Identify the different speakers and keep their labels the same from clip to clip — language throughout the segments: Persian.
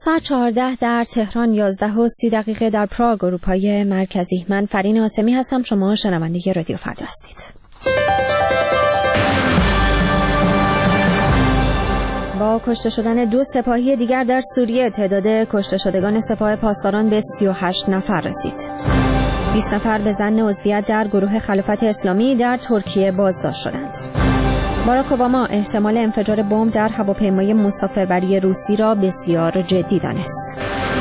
Speaker 1: ساعت 14 در تهران، 11:30 در پراگ اروپای مرکزی. من فرین آسمی هستم. شما شنونده رادیو فردا هستید. با کشته شدن 2 سپاهی دیگر در سوریه، تعداد کشته شدگان سپاه پاسداران به 38 نفر رسید. 20 نفر به ظن عضویت در گروه خلافت اسلامی در ترکیه بازداشت شدند. باراک اوباما احتمال انفجار بمب در هواپیمای مسافربری روسی را بسیار جدی دانست.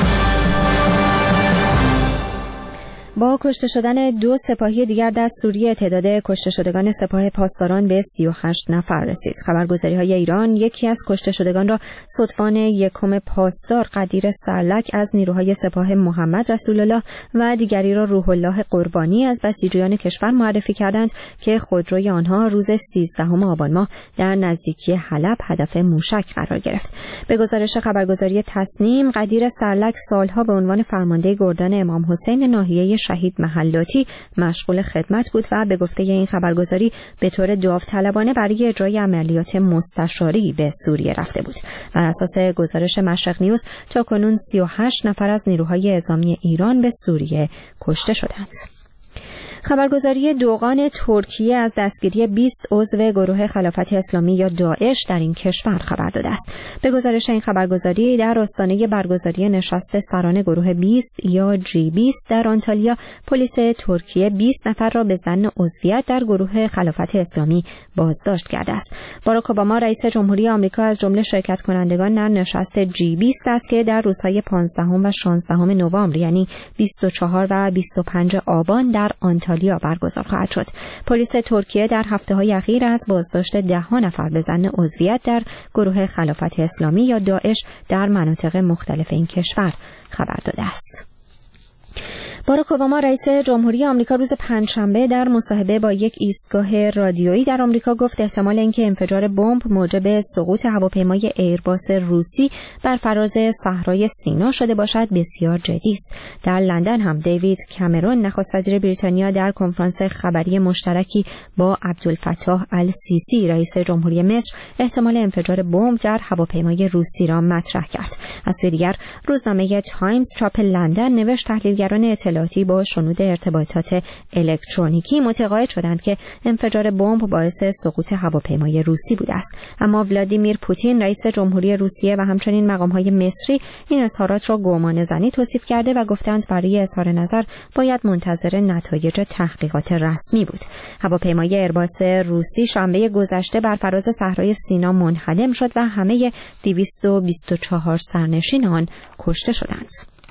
Speaker 1: با کشته شدن 2 سپاهی دیگر در سوریه، تعداد کشته شدگان سپاه پاسداران به 38 نفر رسید. خبرگزاری‌های ایران یکی از کشته شدگان را ستوان یکم پاسدار قدیر سرلک از نیروهای سپاه محمد رسول الله و دیگری را روح الله قربانی از بسیجیان کشور معرفی کردند که خودروی آنها روز 13 آبان ماه در نزدیکی حلب هدف موشک قرار گرفت. به گزارش خبرگزاری تسنیم، قدیر سرلک سالها به عنوان فرمانده گردان امام حسین ناحیه شهید محلاتی مشغول خدمت بود و به گفته این خبرگزاری به طور داوطلبانه برای اجرای عملیات مستشاری به سوریه رفته بود. بر اساس گزارش مشرق نیوز، تاکنون 38 نفر از نیروهای اعزامی ایران به سوریه کشته شدند. خبرگزاری دوغان ترکیه از دستگیری 20 عضو گروه خلافت اسلامی یا داعش در این کشور خبر داده است. به گزارش این خبرگزاری، در آستانه برگزاری نشست سران گروه 20 یا G20 در آنتالیا، پلیس ترکیه 20 نفر را به ظن عضویت در گروه خلافت اسلامی بازداشت کرده است. باراک اوباما رئیس جمهوری آمریکا از جمله شرکت کنندگان در نشست G20 است که در روزهای 15 و 16 نوامبر یعنی 24 و 25 آبان در آنتالیا برگزار خواهد شد. پلیس ترکیه در هفته‌های اخیر از بازداشت 10 نفر به ظن عضویت در گروه خلافت اسلامی یا داعش در مناطق مختلف این کشور خبر داده است. باراک اوباما رئیس جمهوری آمریکا روز پنجشنبه در مصاحبه با یک ایستگاه رادیویی در آمریکا گفت احتمال اینکه انفجار بمب موجب سقوط هواپیمای ایرباس روسی بر فراز صحرای سینا شده باشد بسیار جدی است. در لندن هم دیوید کامرون نخست وزیر بریتانیا در کنفرانس خبری مشترکی با عبدالفتاح السیسی رئیس جمهوری مصر احتمال انفجار بمب در هواپیمای روسی را مطرح کرد. از سوی دیگر روزنامه تایمز چاپ لندن نوشت تحلیلگران اطلاعاتی با شنود ارتباطات الکترونیکی متقاعد شدند که انفجار بمب باعث سقوط هواپیمای روسی بوده است. اما ولادیمیر پوتین رئیس جمهوری روسیه و همچنین مقام‌های مصری این اظهارات را گمانه‌زنی توصیف کرده و گفتند برای اظهار نظر باید منتظر نتایج تحقیقات رسمی بود. هواپیمای ایرباس روسی شنبه گذشته بر فراز صحرای سینا منهدم شد و همه 224 سرنشین آن کشته شدند.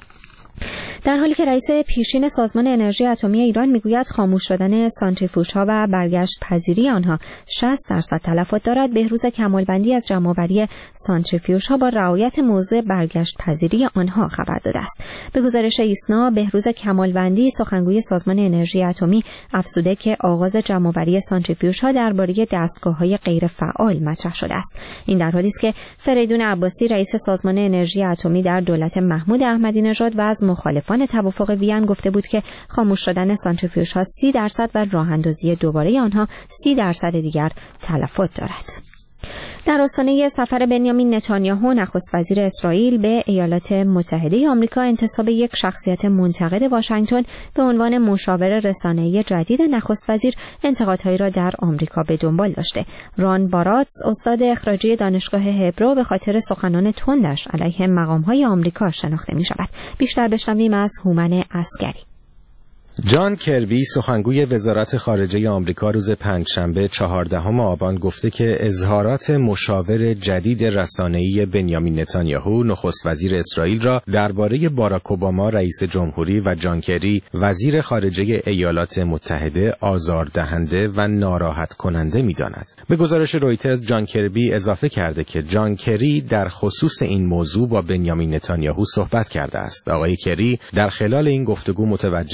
Speaker 1: در حالی که رئیس پیشین سازمان انرژی اتمی ایران میگوید خاموش شدن سانتریفوژها و برگشت پذیری آنها 60% تلفات دارد، بهروز کمالبندی از جمع‌آوری سانتریفیوژها با رعایت موضوع برگشت پذیری آنها خبر داده است. به گزارش ایسنا، بهروز کمالبندی سخنگوی سازمان انرژی اتمی افزوده که آغاز جمع‌آوری سانتریفیوژها درباره دستگاه‌های غیر فعال مطرح شده است. این در حالی است که فریدون عباسی رئیس سازمان انرژی اتمی در دولت محمود احمدی نژاد و از مخالفان توافق وین گفته بود که خاموش شدن سانتریفیوژها 30% و راه‌اندازی دوباره آنها 30% دیگر تلفات دارد. در آستانه سفر بنیامین نتانیاهو نخست وزیر اسرائیل به ایالات متحده آمریکا، انتصاب یک شخصیت منتقد واشنگتن به عنوان مشاور رسانه‌ای جدید نخست وزیر انتقادهایی را در آمریکا به دنبال داشته. ران باراتس استاد اخراجی دانشگاه هبرو به خاطر سخنان تندش علیه مقام‌های آمریکا شناخته می‌شود. بیشتر بشنویم از هومن عسگری.
Speaker 2: جان کربی سخنگوی وزارت خارجه آمریکا روز پنجشنبه 14 آبان گفته که اظهارات مشاور جدید رسانه‌ای بنیامین نتانیاهو نخست وزیر اسرائیل را درباره باراک اوباما رئیس جمهوری و جان کری وزیر خارجه ایالات متحده آزاردهنده و ناراحت کننده می‌داند. به گزارش رویترز جان کربی اضافه کرده که جان کری در خصوص این موضوع با بنیامین نتانیاهو صحبت کرده است. آقای کری در خلال این گفتگو متوجه شده که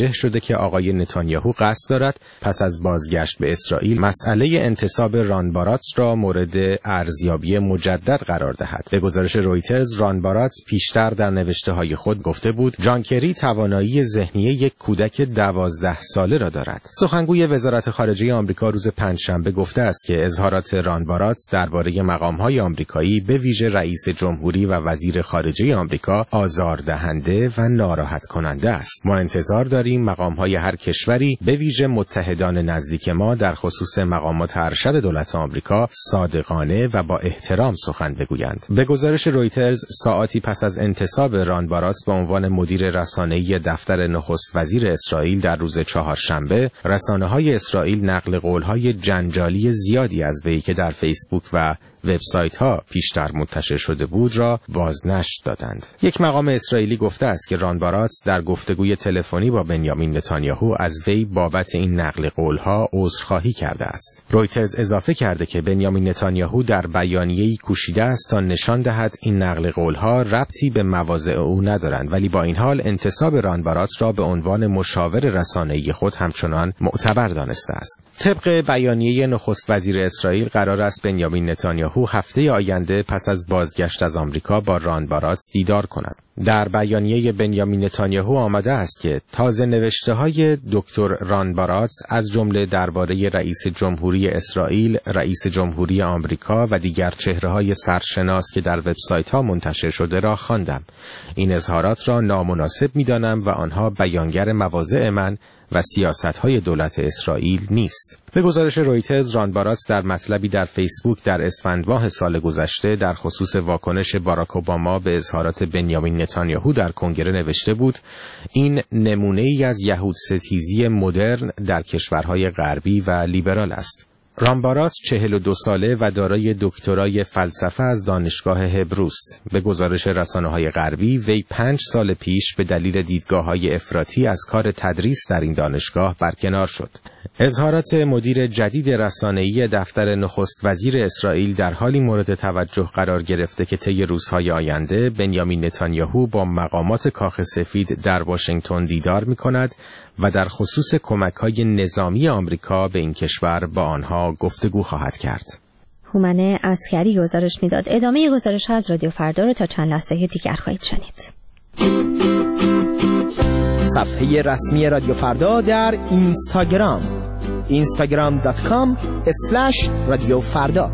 Speaker 2: که آقای نتانیاهو قصد دارد پس از بازگشت به اسرائیل مسئله انتصاب ران بارات را مورد ارزیابی مجدد قرار دهد. به گزارش رویترز، ران بارات پیشتر در نوشته‌های خود گفته بود جان کری توانایی ذهنی یک کودک 12 ساله را دارد. سخنگوی وزارت خارجه آمریکا روز پنجشنبه گفته است که اظهارات ران بارات درباره مقام‌های آمریکایی به ویژه رئیس جمهوری و وزیر خارجه آمریکا آزاردهنده و ناراحت کننده است. ما انتظار داریم مقام‌های هر کشوری به ویژه متحدان نزدیک ما در خصوص مقامات ارشد دولت آمریکا صادقانه و با احترام سخن بگویند. به گزارش رویترز، ساعاتی پس از انتصاب ران بارات به عنوان مدیر رسانه‌ای دفتر نخست وزیر اسرائیل در روز چهارشنبه، رسانه‌های اسرائیل نقل قول‌های جنجالی زیادی از وی که در فیسبوک و وبسایت‌ها پیشتر منتشر شده بود را بازنشر دادند. یک مقام اسرائیلی گفته است که ران بارات در گفتگوی تلفنی با بنیامین نتانیاهو از وی بابت این نقل قول‌ها عذرخواهی کرده است. رویترز اضافه کرده که بنیامین نتانیاهو در بیانیه‌ای کوشیده است تا نشان دهد این نقل قول‌ها ربطی به مواضع او ندارند، ولی با این حال انتصاب ران بارات را به عنوان مشاور رسانه‌ای خود همچنان معتبر دانسته است. طبق بیانیه نخست وزیر اسرائیل قرار است بنیامین نتانیاهو هفته آینده پس از بازگشت از آمریکا با ران بارات دیدار کند. در بیانیه بنیامین نتانیاهو آمده است که تازه نوشته‌های دکتر ران بارات از جمله درباره رئیس جمهوری اسرائیل، رئیس جمهوری آمریکا و دیگر چهره‌های سرشناس که در وبسایت‌ها منتشر شده را خواندم. این اظهارات را نامناسب می‌دانم و آنها بیانگر مواضع من و سیاست‌های دولت اسرائیل نیست. به گزارش رویترز، ران بارات در مطلبی در فیسبوک در اسفند ماه سال گذشته در خصوص واکنش باراک اوباما به اظهارات بنیامین نتانیاهو در کنگره نوشته بود: این نمونه‌ای از یهودستیزی مدرن در کشورهای غربی و لیبرال است. ران بارات 42 ساله و دارای دکترای فلسفه از دانشگاه هبروست. به گزارش رسانه‌های غربی، وی 5 سال پیش به دلیل دیدگاه‌های افراطی از کار تدریس در این دانشگاه برکنار شد. اظهارات مدیر جدید رسانه‌ای دفتر نخست وزیر اسرائیل در حالی مورد توجه قرار گرفته که طی روزهای آینده بنیامین نتانیاهو با مقامات کاخ سفید در واشنگتن دیدار می‌کند و در خصوص کمک‌های نظامی آمریکا به این کشور با آنها گفتگو خواهد کرد.
Speaker 1: هومن عسکری گزارش میداد. ادامه گزارش از رادیو فردا رو تا چند لحظه دیگر خواهید شنید.
Speaker 3: صفحه رسمی رادیو فردا در اینستاگرام instagram.com/رادیوفردا.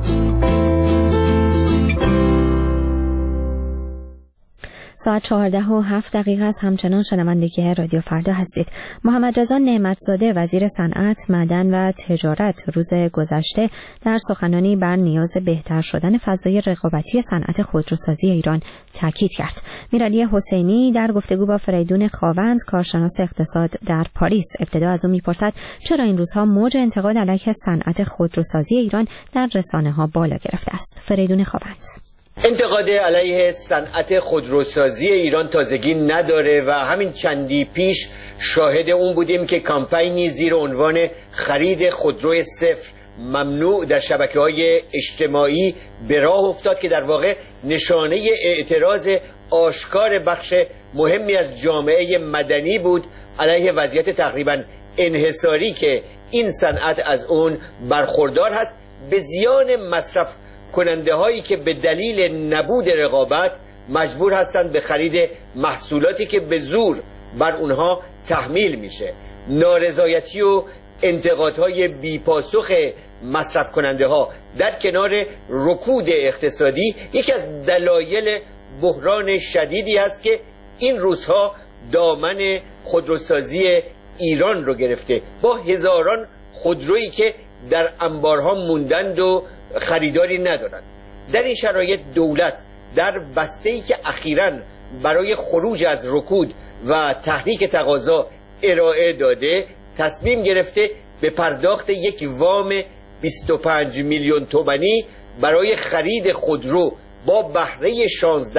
Speaker 1: ساعت 14:07 است. همچنان شنوندگی رادیو فردا هستید. محمد رضا نعمتزاده وزیر صنعت، معدن و تجارت روز گذشته در سخنرانی بر نیاز بهتر شدن فضای رقابتی صنعت خودروسازی ایران تاکید کرد. میرعلی حسینی در گفتگو با فریدون خاوند کارشناس اقتصاد در پاریس ابتدا از او میپرسد چرا این روزها موج انتقاد علیه صنعت خودروسازی ایران در رسانه‌ها بالا گرفته است. فریدون خاوند:
Speaker 4: انتقاد علیه صنعت خودروسازی ایران تازگی نداره و همین چندی پیش شاهد اون بودیم که کامپینی زیر عنوان خرید خودرو صفر ممنوع در شبکه‌های اجتماعی به راه افتاد که در واقع نشانه اعتراض آشکار بخش مهمی از جامعه مدنی بود علیه وضعیت تقریباً انحصاری که این صنعت از اون برخوردار هست، به زیان مصرف کننده هایی که به دلیل نبود رقابت مجبور هستند به خرید محصولاتی که به زور بر اونها تحمیل میشه. نارضایتی و انتقادهای بیپاسخ مصرف کننده ها در کنار رکود اقتصادی یکی از دلایل بحران شدیدی هست که این روزها دامن خودروسازی ایران رو گرفته، با هزاران خودرویی که در انبارها موندند و خریداری ندارند. در این شرایط دولت در بسته‌ای که اخیراً برای خروج از رکود و تحریک تقاضا ارائه داده تصمیم گرفته به پرداخت یک وام 25 میلیون تومانی برای خرید خودرو با بهره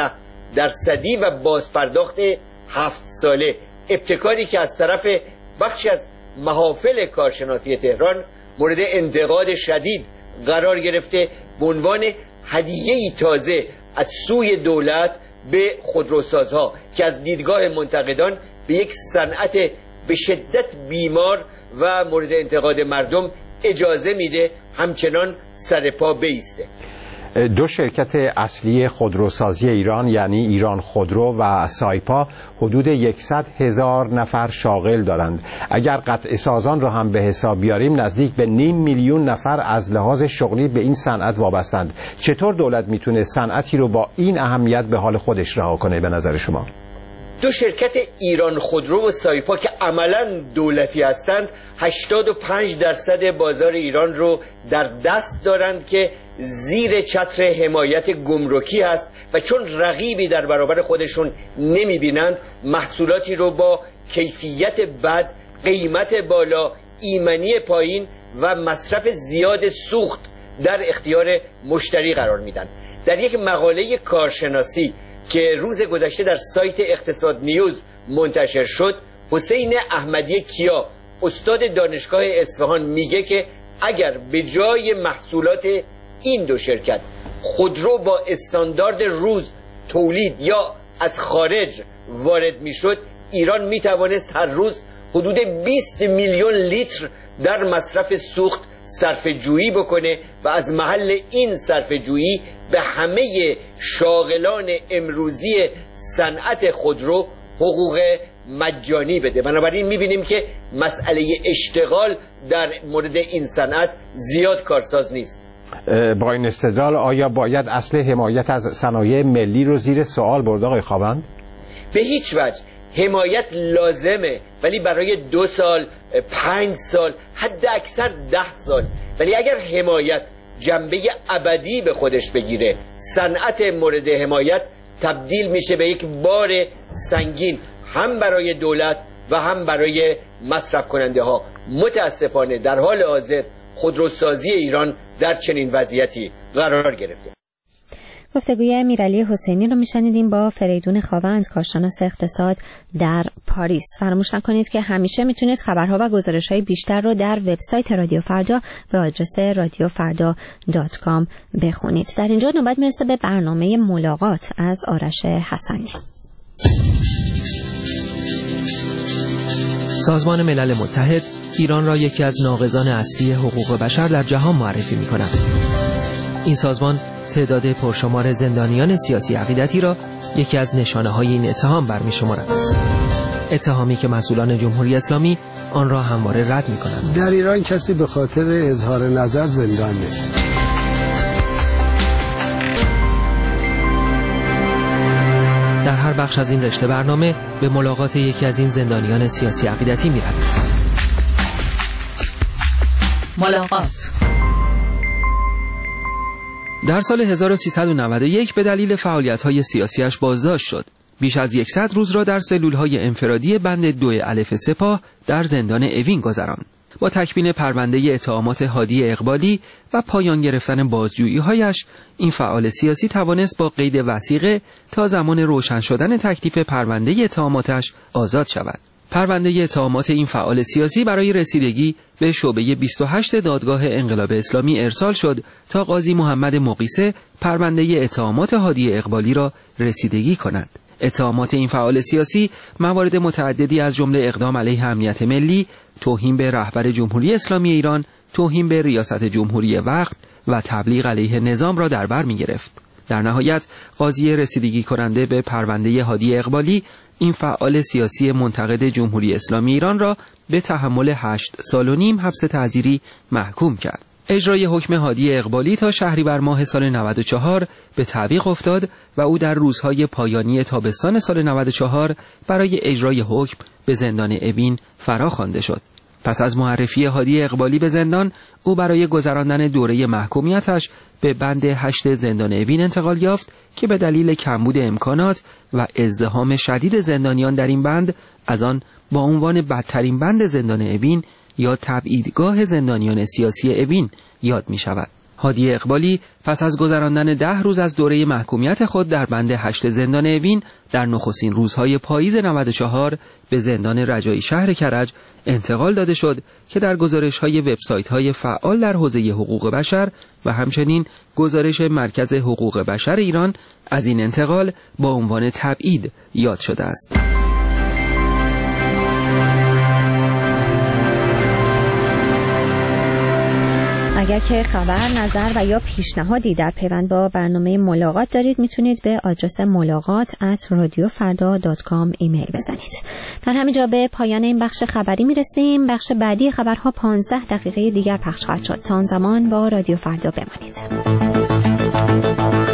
Speaker 4: 16% و بازپرداخت 7 ساله، ابتکاری که از طرف بخشی از محافل کارشناسی تهران مورد انتقاد شدید قرار گرفته به عنوان هدیه‌ای تازه از سوی دولت به خودروسازها که از دیدگاه منتقدان به یک صنعت به شدت بیمار و مورد انتقاد مردم اجازه میده همچنان سر پا بایسته.
Speaker 5: دو شرکت اصلی خودروسازی ایران یعنی ایران خودرو و سایپا حدود 100,000 نفر شاغل دارند. اگر قطع سازان را هم به حساب بیاریم نزدیک به 500,000 نفر از لحاظ شغلی به این صنعت وابستند. چطور دولت میتونه صنعتی رو با این اهمیت به حال خودش رها کنه به نظر شما؟
Speaker 4: دو شرکت ایران خودرو و سایپا که عملاً دولتی هستند 85% بازار ایران رو در دست دارند که زیر چتر حمایت گمرکی است و چون رقیبی در برابر خودشون نمیبینند محصولاتی رو با کیفیت بد، قیمت بالا، ایمنی پایین و مصرف زیاد سوخت در اختیار مشتری قرار میدن. در یک مقاله کارشناسی که روز گذشته در سایت اقتصاد نیوز منتشر شد، حسین احمدی کیا استاد دانشگاه اصفهان میگه که اگر به جای محصولات این دو شرکت خودرو با استاندارد روز تولید یا از خارج وارد میشد، ایران میتوانست هر روز حدود 20 میلیون لیتر در مصرف سوخت صرفه‌جویی بکنه و از محل این صرفه‌جویی به همه شاغلان امروزی صنعت خودرو حقوق مجانی بده. بنابراین میبینیم که مسئله اشتغال در مورد این صنعت زیاد کارساز نیست.
Speaker 5: با این استدلال آیا باید اصل حمایت از صنایع ملی رو زیر سوال برد آقای خاوند؟
Speaker 4: به هیچ وجه. حمایت لازمه ولی برای 2 سال، 5 سال، حد اکثر 10 سال. ولی اگر حمایت جنبه ابدی به خودش بگیره، صنعت مورد حمایت تبدیل میشه به یک بار سنگین هم برای دولت و هم برای مصرف کننده ها. متاسفانه در حال حاضر خودروسازی ایران در چنین وضعیتی قرار گرفته.
Speaker 1: گفتگوی امیرعلی حسینی رو میشنیدیم با فریدون خاوند، کارشناس اقتصاد در پاریس. فراموش نکنید که همیشه میتونید خبرها و گزارش‌های بیشتر رو در وبسایت رادیو فردا به آدرس radiofarda.com بخونید. در اینجا نوبت میرسه به برنامه ملاقات از آرش حسنی.
Speaker 6: سازمان ملل متحد ایران را یکی از ناقضان اصلی حقوق بشر در جهان معرفی می‌کند. این سازمان تعداد پرشمار زندانیان سیاسی عقیدتی را یکی از نشانه‌های این اتهام برمی‌شمارد. اتهامی که مسئولان جمهوری اسلامی آن را همواره رد می‌کنند.
Speaker 7: در ایران کسی به خاطر اظهار نظر زندان نیست.
Speaker 6: در هر بخش از این رشته برنامه به ملاقات یکی از این زندانیان سیاسی عقیدتی می‌رویم.
Speaker 8: ملاقات.
Speaker 6: در سال 1391 به دلیل فعالیت‌های سیاسیش بازداشت شد. بیش از 100 روز را در سلول‌های انفرادی بند 2 الف سپاه در زندان اوین گذراند. با تکمیل پرونده اتهامات هادی اقبالی و پایان گرفتن بازجویی‌هایش، این فعال سیاسی توانست با قید وثیقه تا زمان روشن شدن تکلیف پرونده اتهاماتش آزاد شود. پرونده اتهامات این فعال سیاسی برای رسیدگی به شعبه 28 دادگاه انقلاب اسلامی ارسال شد تا قاضی محمد مقیسه پرونده اتهامات هادی اقبالی را رسیدگی کند. اتهامات این فعال سیاسی موارد متعددی از جمله اقدام علیه امنیت ملی، توهین به رهبر جمهوری اسلامی ایران، توهین به ریاست جمهوری وقت و تبلیغ علیه نظام را در بر می‌گرفت. در نهایت قاضی رسیدگی کننده به پرونده هادی اقبالی این فعال سیاسی منتقد جمهوری اسلامی ایران را به تحمل 8 سال و نیم حبس تعزیری محکوم کرد. اجرای حکم هادی اقبالی تا شهریور ماه سال 94 به تعویق افتاد و او در روزهای پایانی تابستان سال 94 برای اجرای حکم به زندان اوین فرا خوانده شد. پس از معرفی هادی اقبالی به زندان، او برای گذراندن دوره محکومیتش به بند 8 زندان اوین انتقال یافت که به دلیل کمبود امکانات و ازدحام شدید زندانیان در این بند از آن با عنوان بدترین بند زندان اوین یا تبعیدگاه زندانیان سیاسی اوین یاد می شود. هادی اقبالی پس از گذراندن 10 روز از دوره محکومیت خود در بند 8 زندان اوین در نخستین روزهای پاییز 94 به زندان رجایی شهر کرج انتقال داده شد که در گزارش‌های وبسایت‌های فعال در حوزه حقوق بشر و همچنین گزارش مرکز حقوق بشر ایران از این انتقال با عنوان تبعید یاد شده است.
Speaker 1: اگر که خبر، نظر و یا پیشنهادی در پیوند با برنامه ملاقات دارید میتونید به آدرس ملاقات@radiofarda.com ایمیل بزنید. در همینجا به پایان این بخش خبری میرسیم. بخش بعدی خبرها 15 دقیقه دیگر پخش خواهد شد. تا آن زمان با رادیو فردا بمانید.